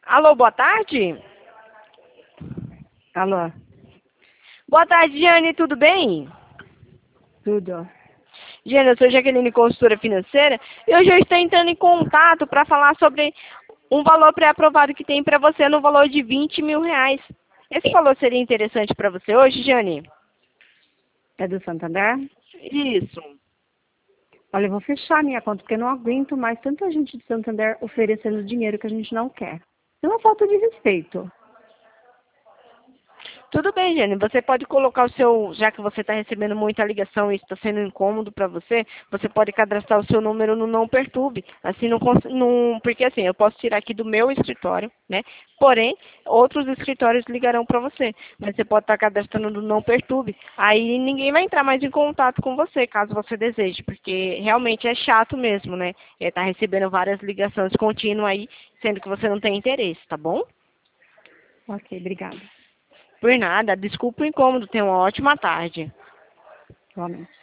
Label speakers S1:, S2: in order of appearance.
S1: Alô, boa tarde?
S2: Alô,
S1: Boa tarde, Jane, tudo bem?
S2: tudo.
S1: Jane, eu sou Jaqueline, consultora financeira, e hoje eu estou entrando em contato para falar sobre um valor pré-aprovado que tem para você no valor de R$ 20.000. Esse valor seria interessante para você hoje, Jane?
S2: É do Santander?
S1: Isso.
S2: Olha, eu vou fechar minha conta, porque eu não aguento mais tanta gente de Santander oferecendo dinheiro que a gente não quer. É uma falta de respeito.
S1: Tudo bem, Jane. Você pode colocar o seu, já que você está recebendo muita ligação e está sendo incômodo para você, você pode cadastrar o seu número no Não Perturbe. Assim, porque assim, eu posso tirar aqui do meu escritório, né? Porém, outros escritórios ligarão para você. Mas você pode estar cadastrando no Não Perturbe. Aí ninguém vai entrar mais em contato com você, caso você deseje, porque realmente é chato mesmo, né? Tá recebendo várias ligações contínuas aí, sendo que você não tem interesse, tá bom?
S2: Ok, obrigada.
S1: Por nada, desculpa o incômodo, tenha uma ótima tarde.
S2: Igualmente.